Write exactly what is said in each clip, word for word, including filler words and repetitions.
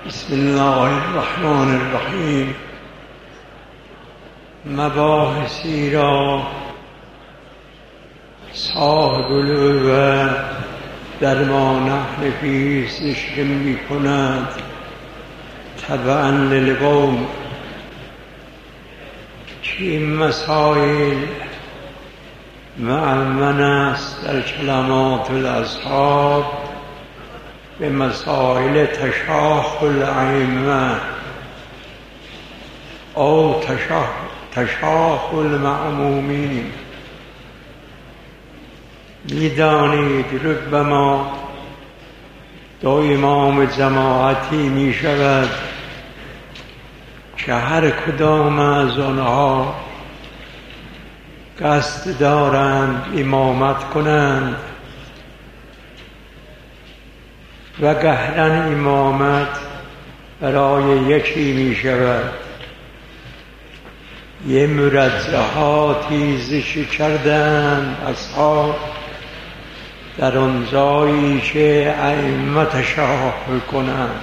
بسم الله الرحمن الرحیم. مباحثی را صاحب العروة در ما نحن فیه ذکر می کند تبعا للقوم که این مسائل مؤمن است در کلمات الاصحاب به مسائل تشاخ الائمه او تشاخ, تشاخ المأمومین. میدانید ربما دو امام جماعتی می شود که هر کدام از آنها قصد دارند امامت کنند و قهرن امامت برای یکی می شود. یه مرجحاتی ذکر کردند اصحاب در آن جایی که ائمه تشاح کنند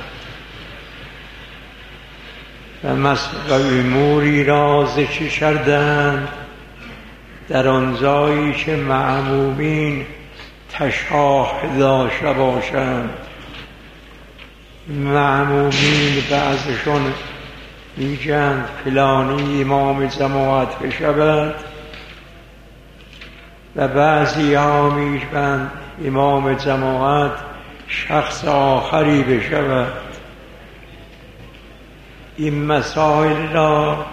و مسئله اموری را ذکر کردند در آن جایی که مأمومین تشاح داشته باشند. مأمومین بعضشون میگن فلانی امام جماعت بشود و بعضی ها میگن امام جماعت شخص آخری بشود. این مسائل را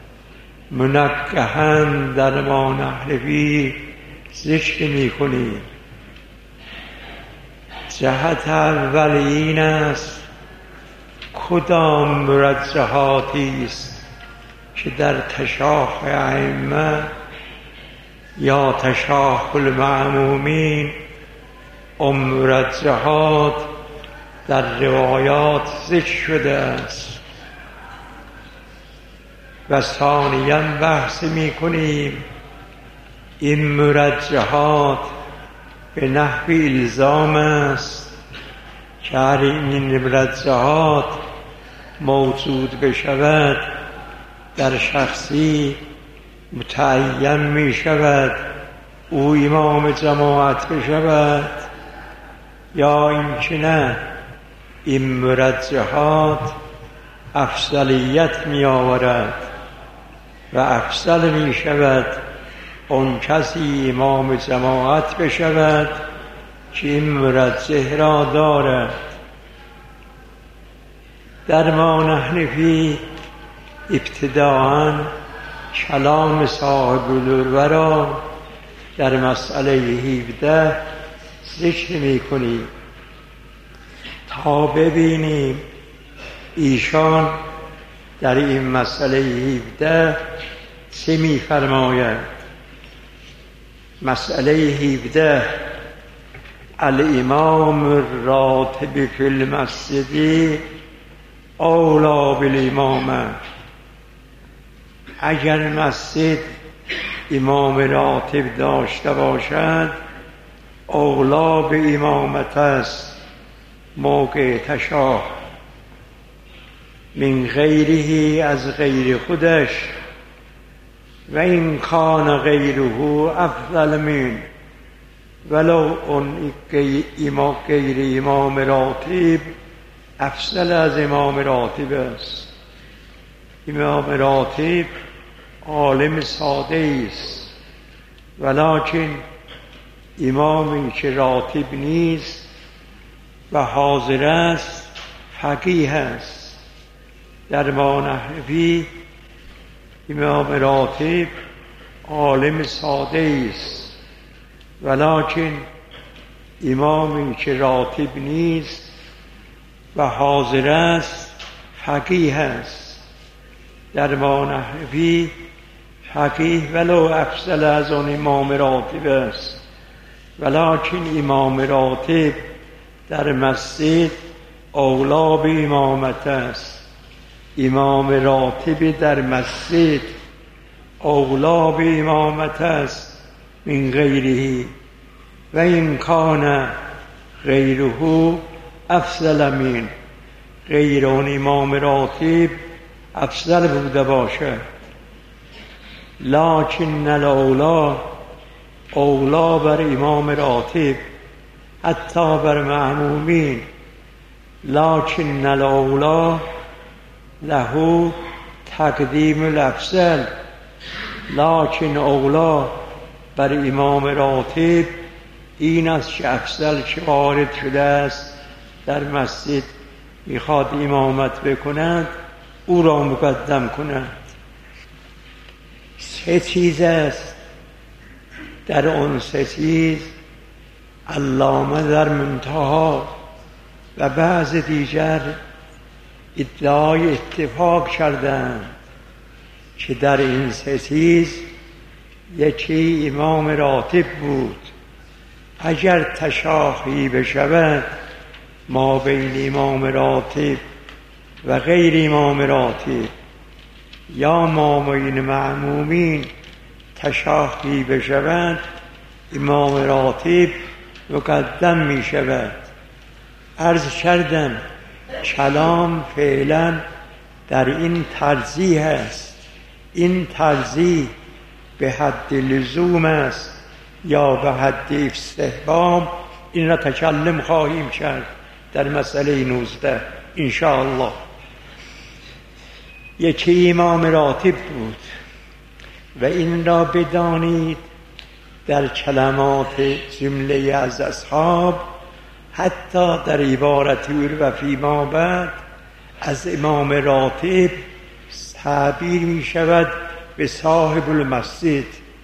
منقحاً در ما نحوی ذکر میکنیم. جهت اول این است کدام مرجحاتی است که در تشاح ائمه یا تشاح المأمومین اون مرجحات در روایات ذکر شده است و ثانیاً بحث می کنیم این مرجحات به نحو الزام است که هر این مرجحات موجود بشود در شخصی متعین می شود او امام جماعت بشود، یا اینکه نه این مرجحات افضلیت می آورد و افضل می شود اون کسی امام جماعت بشود که این مرجح را دارد. در ما نحن فی ابتداءً کلام صاحب العروة را در مسئله هفده ذکر می کنیم تا ببینیم ایشان در این مسئله هفده چه می فرماید. مسئله هفده الامام الراتب فی المسجد اولی بالامامه. اگر مسجد امام راتب داشته باشد اولا به امامت است موقع تشاح من غیره از غیر خودش و این کان غیره افضل من ولو اون غیر امام راتب افضل از امام راتب است. امام راتب عالم ساده است ولکن امامی که راتب نیست و حاضر است فقیه است. در ما نحوی امام راتب عالم ساده است ولکن امامی که راتب نیست و حاضر است فقیه است. در ما نحوی فقیه ولو افضل از آن امام راتب است ولکن امام راتب در مسجد اولا به امامت است. امام راتب در مسجد اولا به امامت است من غیره و این کان غیره افضل من غیر اون امام راتب افضل بوده باشد. لکن الاولا، اولا بر امام راتب حتی بر مأمومین، لکن الاولا له تقدیم الافضل، لکن اولا بر امام راتب این است که افضل که وارد شده است در مسجد میخواد امامت بکند او را مقدم کند. سه چیز است، در آن سه چیز علامه در منتها و بعض دیگر ادعای اتفاق کردند که در این سه چیز یکی امام راتب بود. اگر تشاخی بشود ما بین امام راتب و غیر امام راتب یا ما بین مأمومین تشاخی بشود امام راتب مقدم می شود. عرض کردم کلام فعلا در این ترجیح است. این ترجیح به حد لزوم است یا به حد استحباب، این را تکلم خواهیم کرد در مسئله نوزده ان شاء الله. یکی امام راتب بود و این را بدانید در کلمات جمله از اصحاب حتی در عبارت و فیما بعد از امام راتب تعبیر می شود به صاحب المسجد،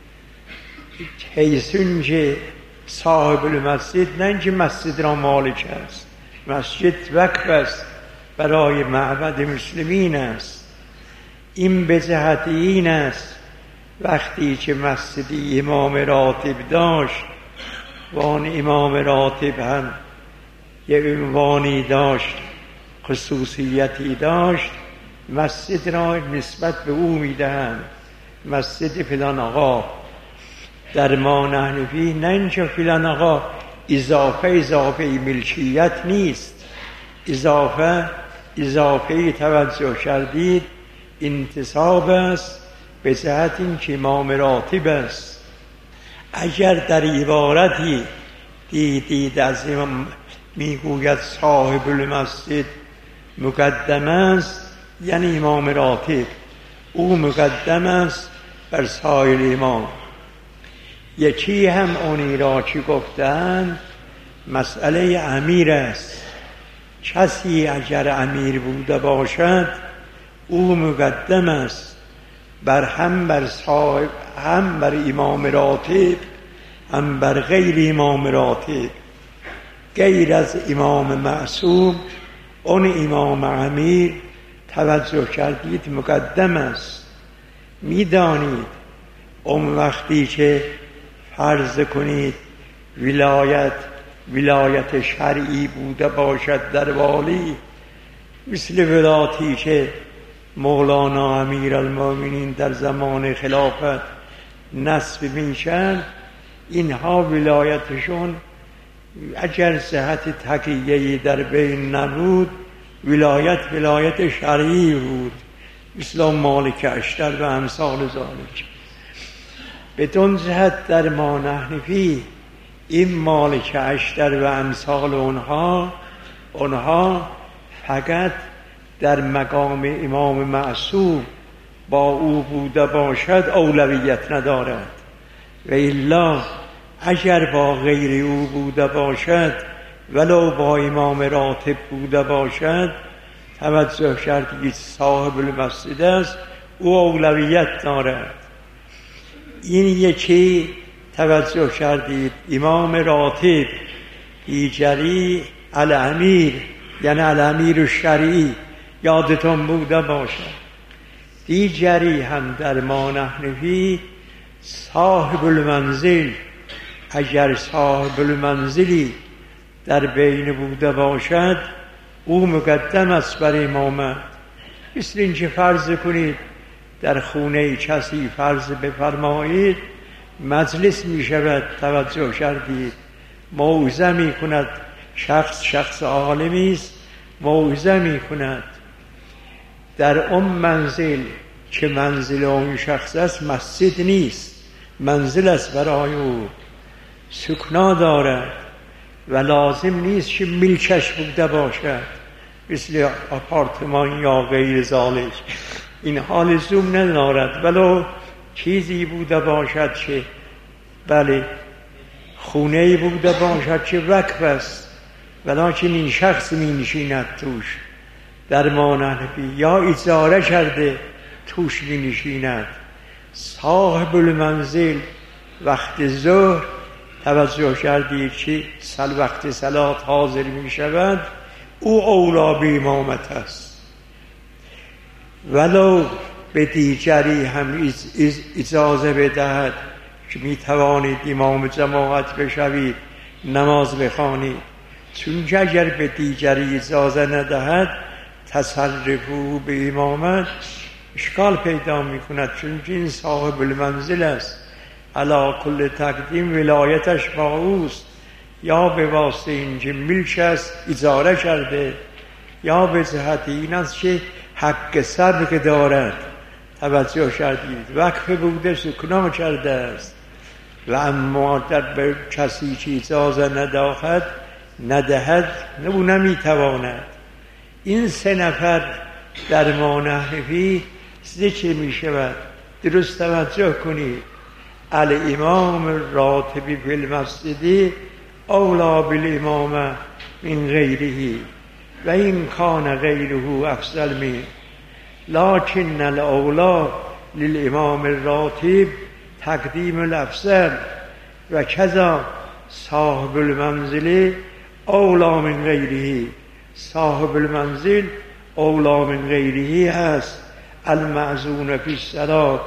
حیثون که صاحب المسجد نه اینکه مسجد را مالک است، مسجد وقف است برای معبد مسلمین است. این به جهت این است وقتی که مسجد امام راتب داشت و آن امام راتب هم یه عنوانی داشت، خصوصیتی داشت، مسجد را نسبت به او میدهند مسجد فلان آقا. در ما نحنفی نه اینجا فلان آقا اضافه اضافه ملکیت نیست، اضافه اضافه توجه کردید انتصاب است به جهت این که امام راتب است. اگر در عبارتی دیدید از امام میگوید صاحب المسجد مقدم است، یعنی امام راتب او مقدم است بر سایر امام. یکی هم اونی را که گفتند مسئله امیر است. کسی اگر امیر بوده باشد او مقدم است بر هم بر صاحب، هم بر امام راتب هم بر غیر امام راتب. غیر از امام معصوم اون امام امیر توجه کردید مقدم است. میدانید اون وقتی که فرض کنید ولایت ولایت شرعی بوده باشد در والی، مثل ولایتی که مولانا امیرالمومنین در زمان خلافت نصب میشن، اینها ولایتشون اگر صحت تقیه‌ای در بین نبود ولایت ولایت شرعی بود، مثل مالک اشتر و امثال ذالک. بدون جهت در ما نحنفی این مالک اشتر و امثال اونها اونها فقط در مقام امام معصوم با او بوده باشد اولویت ندارد، و الا اگر با غیر او بوده باشد ولو با امام راتب بوده باشد توجه کردید صاحب المسجد است، او اولویت دارد. این یکی توجه کردید امام راتب، دیگری الامیر یعنی الامیر الشرعی یادتون بوده باشد. دیگری هم در ما نحنفی صاحب المنزل، اگر صاحب المنزلی در بین بوده باشد او مقدم است بر امامت. مثل اینکه فرض کنید در خونه کسی فرض بفرمایید مجلس می شود، توجه کردید موعظه می کند، شخص شخص عالمی است موعظه می کند. در اون منزل که منزل اون شخص است مسجد نیست، منزل است برای او، سکنا دارد و لازم نیست که ملکش بوده باشد مثل آپارتمان یا غیر ذالک. این حال لزوم ندارد ولو چیزی بوده باشد که بله خونه‌ای بوده باشد که وقف است ولیکن این شخص می نشیند توش در مانحنفی، یا اجاره کرده توش می نشیند. صاحب المنزل وقت ظهر توجه کردید که سل وقت صلات حاضر می شود، او اولا به امامت است. ولو به دیگری هم اجازه بدهد که می توانید امام جماعت بشوید نماز بخوانید، چون اگر به دیگری اجازه ندهد تصرفو به امامت اشکال پیدا می کند، چون این صاحب المنزل است. علا کل تقدیم ولایتش با اوست، یا به واسطه اینکه ملک است اجاره کرده، یا به جهت این است که حق سبق دارد. توجه کردید وقف بوده سکنا کرده است و اما در به کسی که اجازه ندهد ندهد او نمیتواند. این سه نفر در مانحنفی ذکر می شود. درست توجه کنید. الامام راتب فی المسجد اولا بالامامه من غیره و این کان غیره افضل منه، لکن الاولا للامام الراتب تقدیم الافضل و کذا صاحب المنزل اولا من غیره. صاحب المنزل اولا من غیره هست. المعزون فی الصلاة،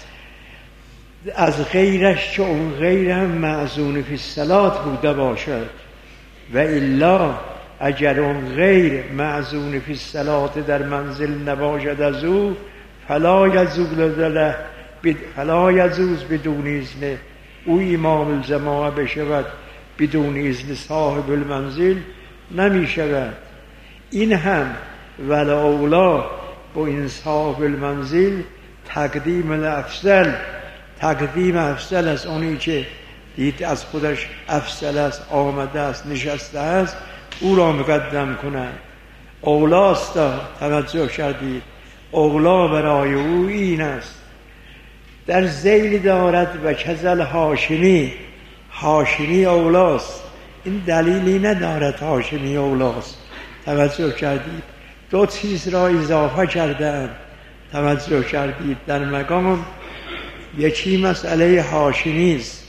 از غیرش که اون غیر هم معزون فی الصلاة بوده باشد، و الا اگر اون غیر معزون فی الصلاة در منزل نباشد از او فلا یجوز له فلا یجوز بدون اذن او امام الجماعه بشود، بدون اذن صاحب المنزل نمی شود. این هم ولاولا با این صاحب المنزل تقدیم الافضل، تقدیم افضل است. اونی که دید از خودش افضل است، آمده است، نشسته است، او را مقدم کنند. اولاست. توجه کردید اولا برای او این است. در ذیل دارد و کذل هاشمی، هاشمی اولاست. این دلیلی ندارد هاشمی اولاست. توجه کردید دو چیز را اضافه کردن. توجه کردید در مقام یکی مسئله هاشمی است.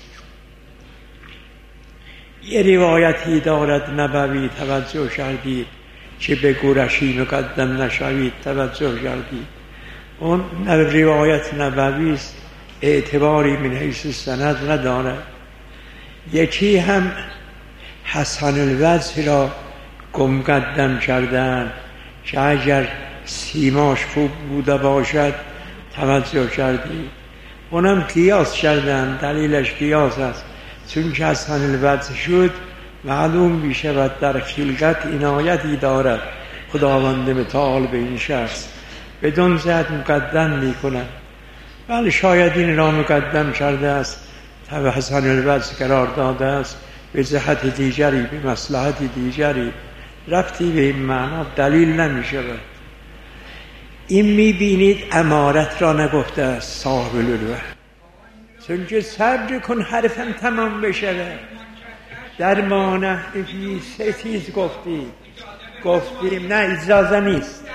یه روایتی دارد نبوی، توجه کردید که به قرشی مقدم نشوید. توجه کردید اون روایت نبوی است، اعتباری من حیث سند ندارد. یکی هم حسن الوجه را مقدم کردن که اگر سیماش خوب بوده باشد. توجه کردید اونم قیاس کردن، دلیلش قیاس است، چون که حسن الوجه شد معلوم می شود در خلقت عنایتی دارد خداوند متعال به این شخص، بدون جهت مقدم می کند. ولی شاید این را مقدم کرده است، تا حسن الوجه قرار داده است به جهت دیگری، به مصلحت دیگری، رفتی به این معنا دلیل نمی شود. این می بینید امارت را نگفته است صاحب الالوه، چون که صبر کن حرفم تمام بشود. در مانحنفی سه چیز گفتیم گفتیم نه اجازه نیست.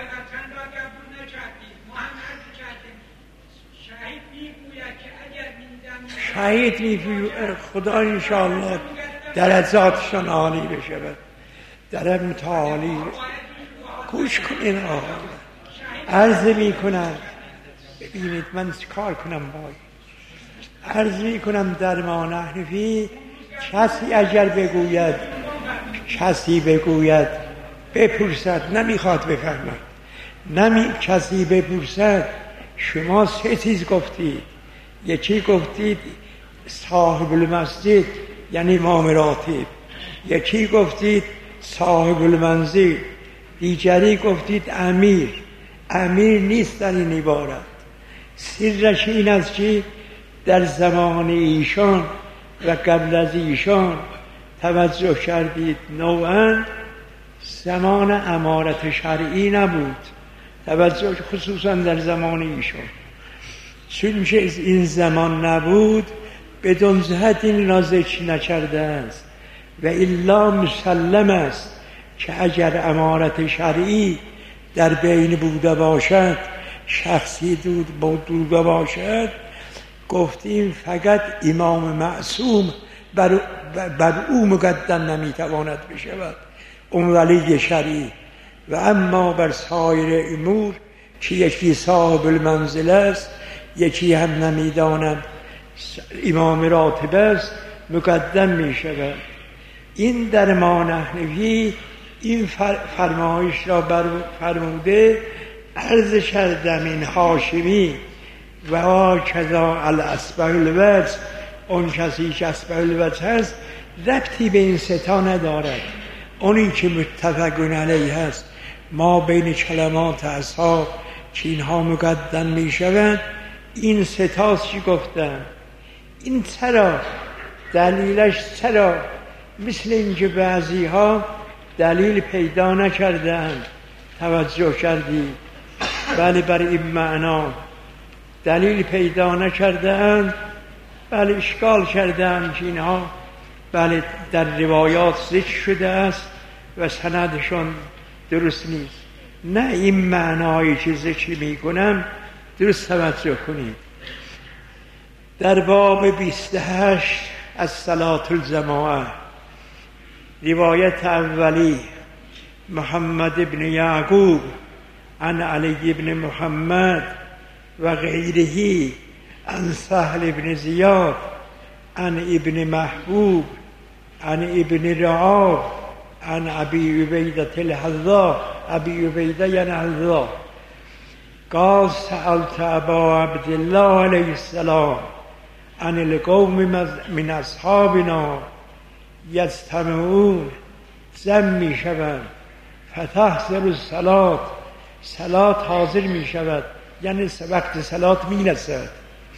شهید میگوید خدا انشاءالله درجاتشان عالی بشود، در متعالی. گوش کنین آقا، عرض می کنم ببینید من کار کنم باید عرض می کنم در مانحنفی کسی اگر بگوید کسی بگوید بپرسد نمیخواد بفهمد، نمی کسی بپرسد شما سه چیز گفتید. یکی گفتید صاحب المسجد یعنی امام راتب، یکی گفتید صاحب المنزل دیگری گفتید امیر. امیر نیست در این عبارت. سرش این است که در زمان ایشان و قبل از ایشان توجه کردید نوعا زمان امارت شرعی نبود، توجه خصوصا در زمان ایشان. چون که این زمان نبود بدون جهت این را ذکر نکرده است و الا مسلم است که اگر امارت شرعی در بین بوده باشد، شخصی دود بوده باشد، گفتیم فقط امام معصوم بر, بر او مقدم نمیتواند بشود، اون ولی شرعی. و اما بر سایر امور که یکی صاحب المنزل است، یکی هم نمیدانم امام راتب است، مقدم می شود. این در ما نحنفی این فرمایش را بر فرموده. عرض کردم این هاشمی و کذا الاسبح الوجه، اون کسی که اسبح الوجه هست ربطی به این ستا ندارد. اونی که متفقون علیه هست ما بین کلمات اصحاب که اینها مقدم می شود، این ستاست که گفتم. این چرا دلیلش چرا مثل اینکه بعضی ها دلیل پیدا نکردند، توجه کردی؟ بله بر این معنا دلیل پیدا نکردند، بله اشکال کردند که اینها بله در روایات ذکر شده است و سندشون درست نیست. نه این معنایی که ذکر می کنم درست توجه کنید. در باب بیست و هشت از صلاة الجماعه، روایت اولی محمد بن یعقوب عن علی بن محمد و غیره عن سهل بن زیاد عن ابن محبوب عن ابن رعاب عن ابی عبیدة الحذاء، ابی عبیدة یعنی حذاء، قال سألت ابا عبدالله علیه السلام عن القوم من اصحابنا یجتمعون، جمع می شوند، فتحضر الصلاة، صلاة حاضر می شود، یعنی وقت صلاة می رسد.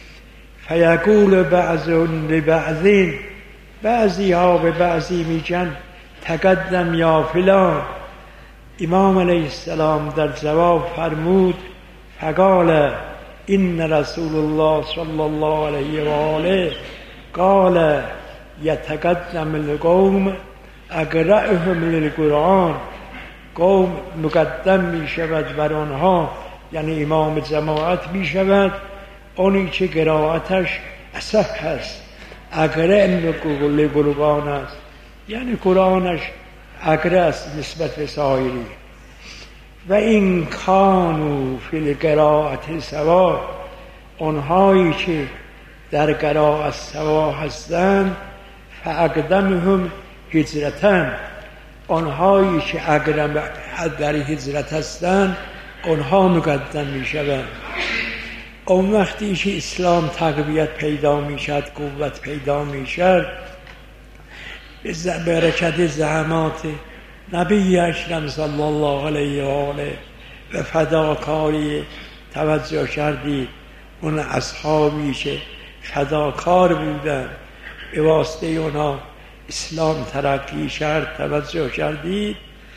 فیقول بعضون لبعضین، بعضی ها به بعضی می گن تقدم یا فلان. امام علیه السلام در جواب فرمود فقال این رسول الله صلی الله علیه و آله قال یتقدم القوم اقرأهم للقرآن، قوم مقدم می شود بر آنها، یعنی امام جماعت می شود اونی که قرائتش اصح است. اقرأ للقرآن است، یعنی قرآنش اقرأ است نسبت به سایری. و این کانو فی القراءة سوا، اونهایی که در قراءت سوا هستند، فاقدمهم هجرتن، آنهایی که اقدم در هجرت هستند آنها مقدم می شوند. اون وقتی که اسلام تقویت پیدا می شد، قوت پیدا می شد، به برکت زحمات نبی اکرم صلی الله علیه و آله و فداکاری توجه کردید. اون اصحابی که فداکار بودن، به واسطه اونا اسلام ترقی کرد، توجه کردید.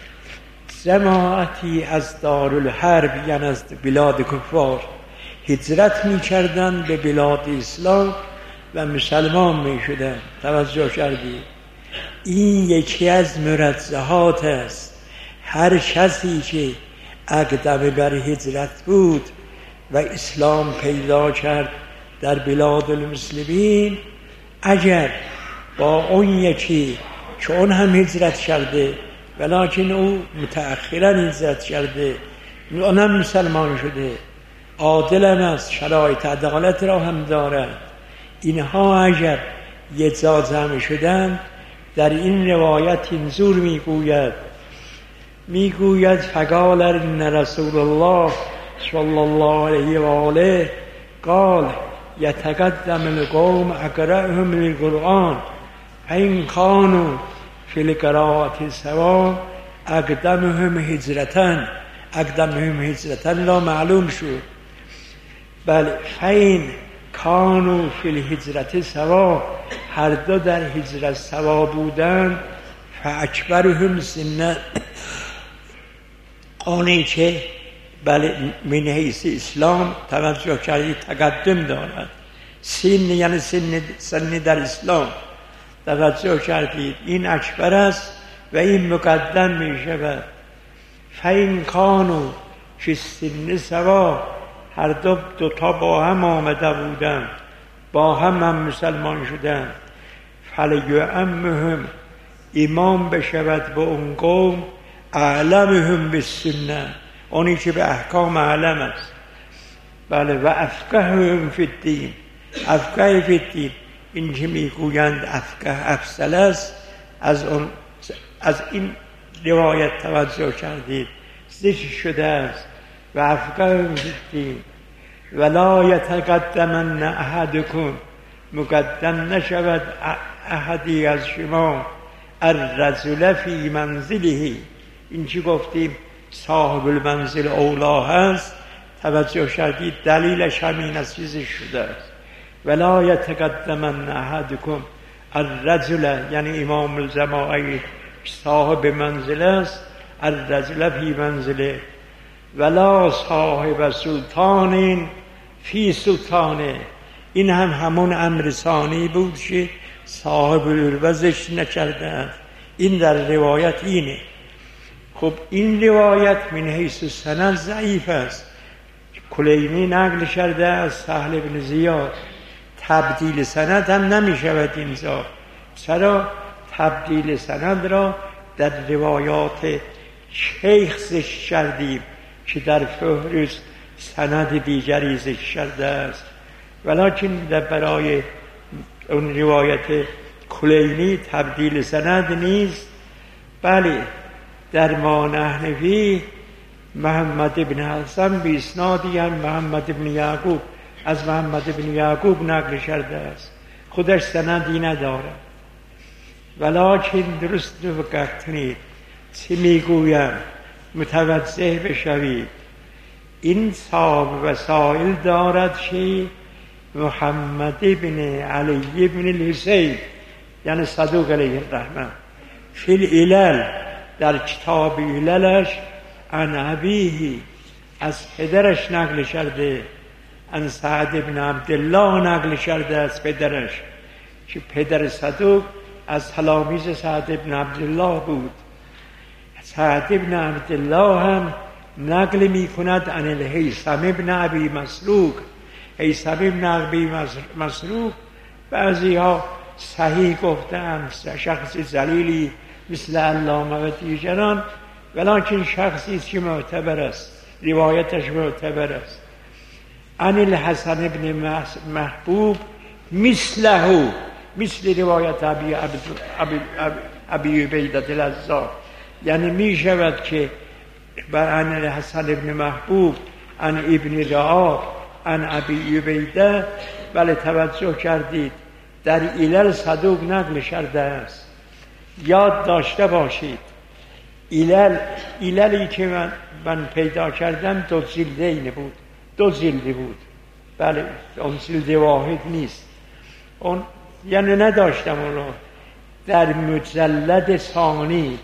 جماعتی از دارالحرب، یعنی از بلاد کفار، هجرت می کردن به بلاد اسلام و مسلمان می شدن، توجه کردید. این یکی از مرجحات است. هر کسی که اقدم بر هجرت بود و اسلام پیدا کرد در بلاد المسلمین، اگر با اون یکی که اون هم هجرت کرده ولیکن او متأخرا هجرت کرده، اون هم مسلمان شده، عادل هم است، شرایط عدالت را هم دارد، اینها اگر یه جا جمع شدن، در این روایت اینجور میگوید میگوید فقال ان رسول الله صلی الله علیه و آله قال یتقدم القوم اقرأهم للقرآن فإن كانوا فی القراءة سوا اقدمهم هجرتن، اقدمهم هجرتن لا معلوم شد. بله فین کانو فی الهجرت سوا، هر دو در هجرت سوا بودن. فاکبرهم سنا، آنی که بله من حیث اسلام توجه کردید تقدم دارد، سن یعنی سن سن در اسلام توجه کردید این اکبر است و این مقدم می شود. فین کانو فی السن سوا، هر دو دوتا با هم آمده بودن، با هم هم مسلمان شدن. فلیعمهم، امام بشود به اون قوم، اعلمهم بالسنه، اونی که به احکام علم است. بله و افقههم فی الدین، افقه فی الدین، این که میگویند افقه افضل است، از اون از این روایت توجه کردید ذکر شده است. و افقههم فی الدین ولا یتقدمن احدکم، مقدم نشود احدی از شما، الرجل فی منزله، این چی گفتیم صاحب المنزل اولا هست، توجه کردید دلیلش همین از چیزش شده است. ولا یتقدمن احدکم الرجل، یعنی امام الجماعه صاحب منزل است، الرجل فی منزله، ولا صاحب سلطان فی سلطانه، این هم همون امر ثانی بود که صاحب الوزش نکرده است. این در روایت اینه. خب این روایت من حیث سند ضعیف است. کلینی نقل کرده از سهل بن زیاد، تبدیل سند هم نمی شود اینجا. چرا؟ تبدیل سند را در روایات شیخ ذکر کردیم که در فهرست سند دیگری ذکر کرده است، ولکن در برای اون روایت کلینی تبدیل سند نیست. بله در ما نحن فی محمد بن حسن به اسنادی هم محمد بن یعقوب از محمد بن یعقوب نقل کرده است، خودش سندی نداره. ولکن درست دقت کنید چه میگویم، متوجه بشوید. این صاحب وسائل دارد که محمد بن علی بن الحسین، یعنی صدوق علیه الرحمه، فی العلل، در کتاب عللش، عن ابیه، از پدرش نقل کرده، عن سعد بن عبدالله نقل کرده از پدرش، که پدر صدوق از تلاميذ سعد بن عبدالله بود. سعد بن عبدالله هم نقل می کند عن الهیثم بن ابی مسروق. هیثم بن ابی مسروق بعضی ها صحیح گفتند، شخص ذلیلی مثل علامه و دیگران، ولکن شخصی که معتبر است، روایتش معتبر است. عن الحسن بن محبوب مثله، مثل روایت ابی ابی عبیده العزار، یعنی می شود که بر عن الحسن بن محبوب عن ابن رعاب عن ابی عبیده، بله توجه کردید در علل صدوق نقل کرده است. یاد داشته باشید علل، عللی که من, من پیدا کردم دو جلدین بود، دو جلدی بود، بله اون جلد واحد نیست، اون یعنی نداشتم اونو. در مجلد ثانی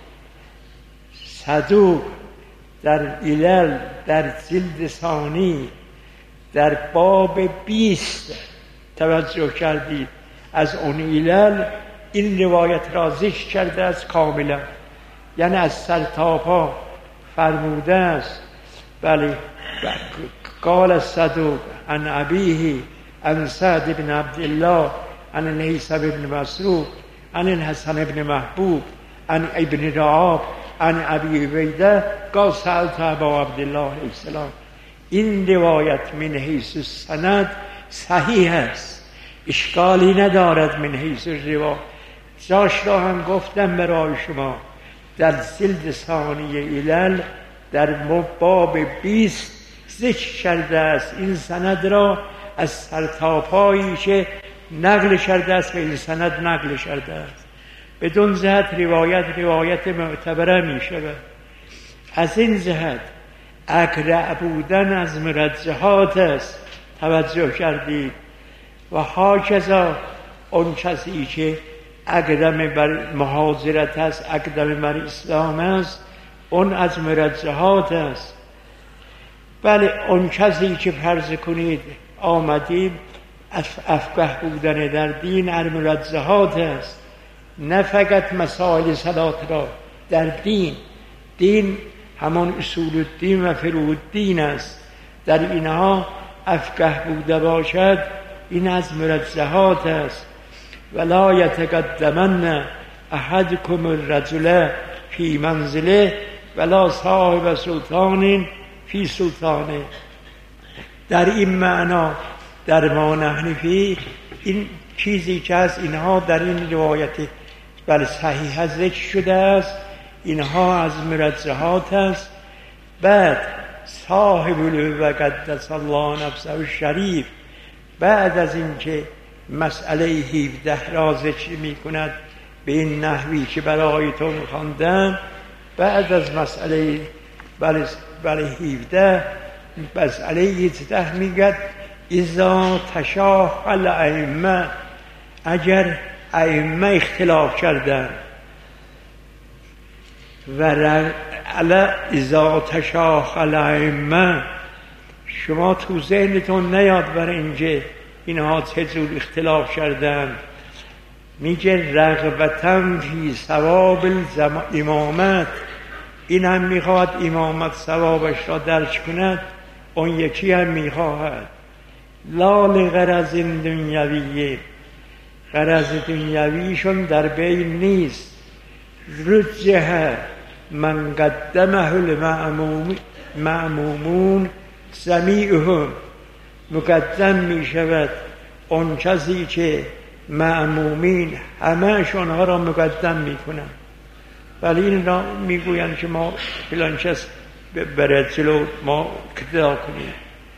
صدوق در علل در جلد ثانی در باب بیست توجه کردید از اون علل این روایت را ذکر کرده است کاملا، یعنی از سر تا پا فرموده است. بله قال صدوق عن ابیه عن سعد بن عبدالله عن الهیثم بن مسروق عن الحسن بن محبوب عن ابن رعاب عن ابی عبیده قال سألت ابا عبدالله علیه السلام. این روایت من حیث سند صحیح است، اشکالی ندارد. من حیث روایت جاش را هم گفتم برای شما، در جلد ثانی علل در باب بیست ذکر کرده است این سند را از سر تا پایی که نقل کرده است و این سند نقل کرده است. بدون جهت روایت روایت معتبره می شود. از این جهت اقرع بودن از مرجحات است. توجه کردید؟ و هاکذا اون کسی که اقدم بر مهاجرت است، اقدم بر اسلام است، اون از مرجحات است. بله اون کسی که فرض کنید آمدید افقه بودن در دین از مرجحات است، نه فقط مسائل صلات را در دین. دین همان اصول الدین و فروع الدین است، در اینها افقه بوده باشد این از مرجحات است. ولا یتقدمن احدکم الرجل فی منزله ولا صاحب سلطان فی سلطانه. در این معنا در ما نحن فی این چیزی که از اینها در این روایت بل صحیح ذکر شده است، اینها از مرجحات است. بعد صاحب و قدس الله نفسه الشریف بعد از اینکه مسئله هفده را ذکر می کند به این نحوی که برایتون خواندم، بعد از مسئله بل هفده مسئله هجده میگد اذا تشاهل الائمه، اگر ائمه اختلاف کردن و علی اذا تشاهل الائمه، شما تو ذهنتون نیاد برای اینکه اینها چه جور اختلاف کردن. میگه رغبتاً فی ثواب الامامت، این هم میخواهد امامت ثوابش را درک کند، اون یکی هم میخواهد. لا لغرض دنیویه، غرض دنیویشون در بین نیست. رجح من قدمه المأمومون جمیعهم، مقدم می شود اون کسی که مأمومین همه‌ش آنها را مقدم می کنند. ولی این را می گویند که ما فلان کس برد جلو ما اقتدا کنیم.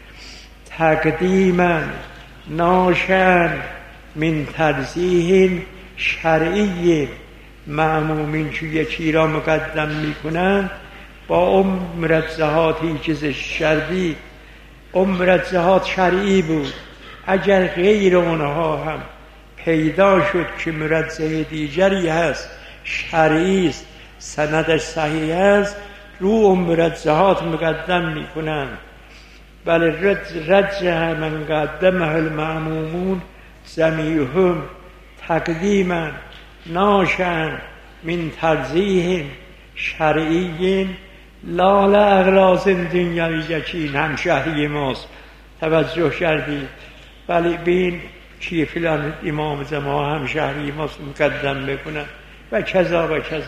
تقدیما ناشأ من ترجیح شرعی، مأمومین که یکی را مقدم می کنند با اون مرجحاتی که شرعی، اون مرجحات شرعی بود. اگر غیر اونها هم پیدا شد که مرجح دیگری هست شرعی است، سندش صحیح است، رو اون مرجحات مقدم می کنند. بله رجح من قدمه المأمومون جمیعهم تقدیما ناشأ من ترجیح شرعی لا لاغراض دنیویه، که این هم شهری ماست. توجه کردید؟ ولی بین که فلان امام زمان هم شهری ماست مقدم بکنن و کذا و کذا.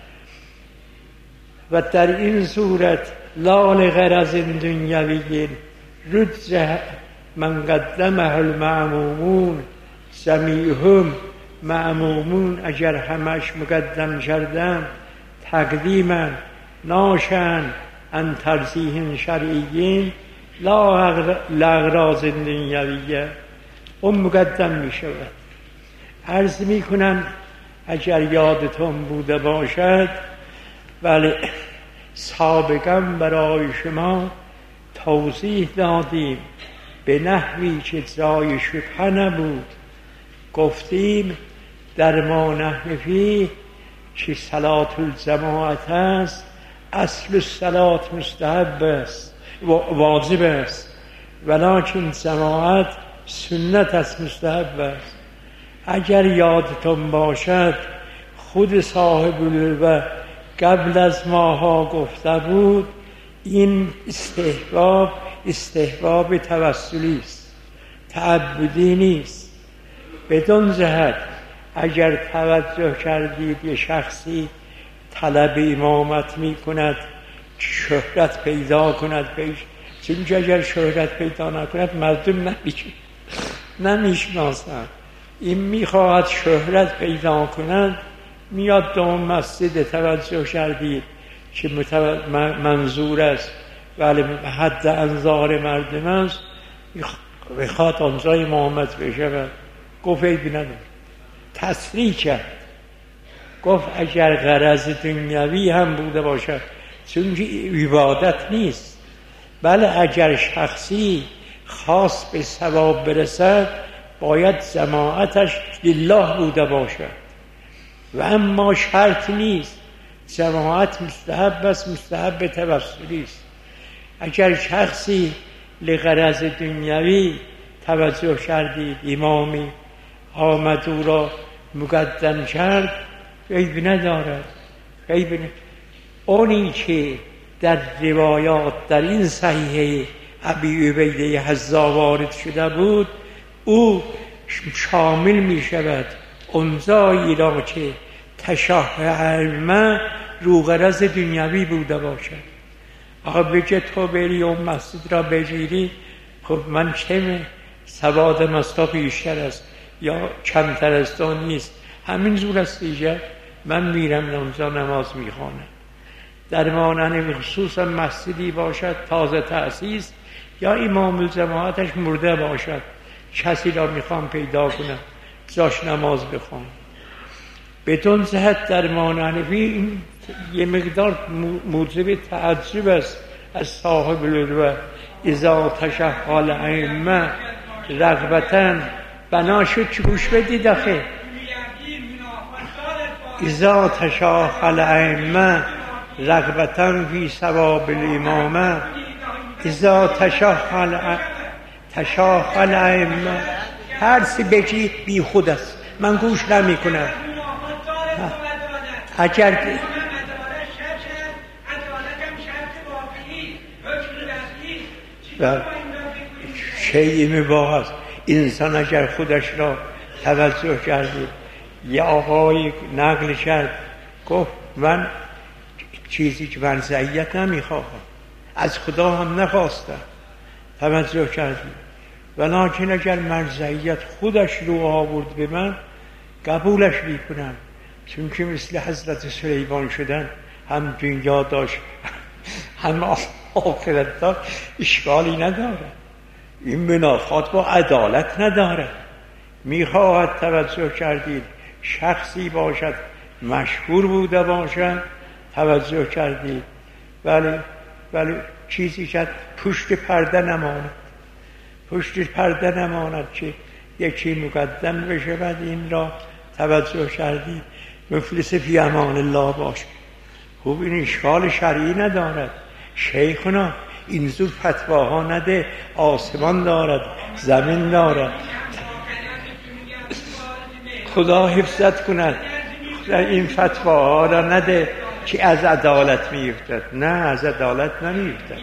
و در این صورت لا لغرض دنیویه رجح من قدمه المأمومون جمیعهم، مأمومون اگر همش مقدم کردن تقدیما ناشأ عن ترجیح شرعی لا لاغراض دنیویه، اون مقدم می شود. عرض می کنم اگر یادتون بوده باشد، ولی سابقا برای شما توضیح دادیم به نحوی که جای شبهه نبود. گفتیم در ما نحن فیه که صلات الجماعت است، اصل صلات مستحب است، واجب است، ولکن جماعت سنت است، مستحب است. اگر یادتون باشد خود صاحب العلوه قبل از ماها گفته بود این استحباب استحباب توسلی است، تعبدی نیست. بدون جهت اگر توجه کردید یه شخصی طلب امامت می کند شهرت پیدا کند پیش، چون اگر شهرت پیدا نکند مردم نمیشه نمیشناسند. این میخواهد شهرت پیدا کند، میاد به اون مسجد، توجه کردید که منظور است ولی حد انظار مردم است، بخواد آنجا امامت بشه و گفت عیبی نداره، تصریح کرد. گفت اگر غرض دنیوی هم بوده باشد، چون عبادت نیست، بله اگر شخصی خاص به ثواب برسد باید جماعتش لله بوده باشد و اما شرط نیست. جماعت مستحب است، مستحب توسلی است. اگر شخصی لغرض دنیوی توجه کردید، امامی آمد او را مقدم کرد، عیب ندارد. عیب ندارد. اونی که در روایات در این صحیحه ابی عبیده حذا وارد شده بود، او شامل می شود اونجایی را که تشاه علمه رو غرض دنیوی بوده باشد. آقا بگه تو بری اون مسجد را بگیری، خب من چه سوادم از تا بیشتر است یا کمتر از تا نیست، همین زور است دیگه. من میرم اونجا نماز میخوانم. در مانند خصوصا مسجدی باشد تازه تأسیس یا امام الجماعتش مرده باشد، کسی را میخوام پیدا کنم جاش نماز بخوان. بدون جهت در مانوی این یه مقدار موجب تعجب است از صاحب العروة. اذا تشهال ائمه رغبتاً بنا شد چه گوش بدید آخه. اذا تشهال ائمه رغبتاً فی ثواب الامامه. اذا تشهال تشهال ائمه، هر سی بگی بی خود است، من گوش نمی کنم. اگر شیء مباح است. انسان اگر خودش را توجه کرده، یه آقای نقل کرد گفت من چیزی که مرضیت نمیخواهم، از خدا هم نخواستم، توجه کردی، ولیکن اگر مرضیت خودش رو آورد به من قبولش میکنم، چون که مثل حضرت سلیمان شدن، هم دنیا داشت هم آخرت داشت، اشکالی نداره. این منافات با عدالت نداره. میخواهد توجه کردید شخصی باشد مشهور بوده باشد، توجه کردید، ولی ولی چیزی که پشت پرده نماند، پشت پرده نماند که یکی مقدم بشه بعد این را توجه کردید مفلس فی امان الله باشه. خوب این اشکال شرعی ندارد. شیخنا این زور فتواها نده، آسمان دارد زمین دارد، خدا حفظت کند. خدا این فتواها را نده که از عدالت میفتد. نه، از عدالت نمیفتد.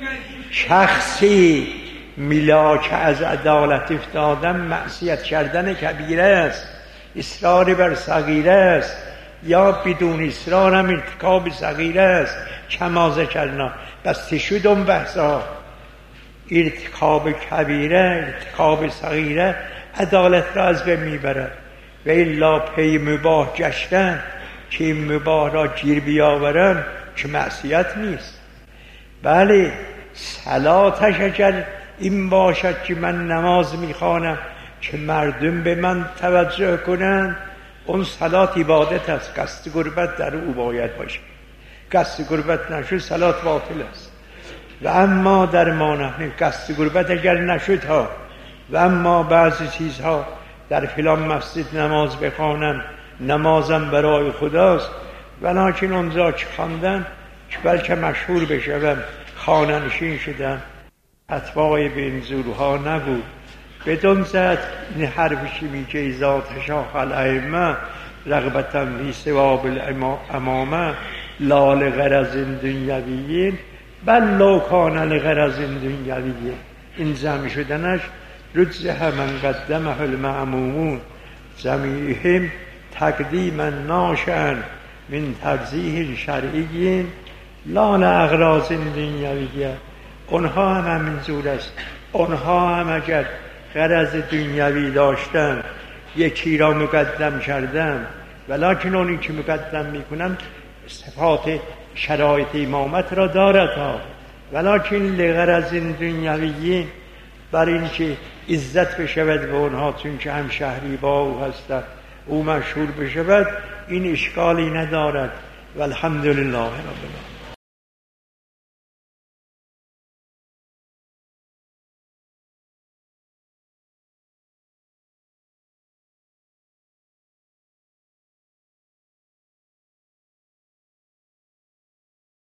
شخصی ملاک از عدالت افتادن معصیت کردن کبیره است، اصرار بر صغیره است، یا بدون اصرار هم ارتکاب صغیره است. کما ذکرنا، بس تشد اون بحثا. ارتکاب کبیره، ارتکاب صغیره عدالت را از بین میبرد. و الا پی مباح گشتن که این مباح را گیر بیاورن که معصیت نیست. بله صلاتش اگر این باشد که من نماز میخوانم که مردم به من توجه کنند، اون صلات عبادت است، قصد قربت در او باید باشه. قصد قربت نشد صلات باطل است. و اما در مانه قصد قربت اگر نشد ها، و اما بعضی چیزها در فلان مسجد نماز بخوانم، نمازم برای خداست، ولیکن اونجا که خواندن که بلکه مشهور بشوم خانه نشین شدم، فتوای به این زورها نبود. بدون زد این حرفی میگه اذا تشاهل ائمه رغبتا فی ثواب الامامه لا لغرض دنیویین بل لو کان لغرض دنیویین. این جمع شدنش رجح من قدمه المأمومون جمیعهم تقدیما ناشئا من ترجیح شرعیین لا لاغراض دنیویه. اونها هم همین جور است. اونها هم اگر غرض دنیوی داشتن یکی را مقدم کردن، ولیکن اونی که مقدم میکنن صفات شرایط امامت را دارد ها، ولیکن لغرض دنیوی، برای اینکه عزت بشود به اونها، چون که هم شهری با او هستند، او مشهور بشود، این اشکالی ندارد و الحمدلله رب العالمین.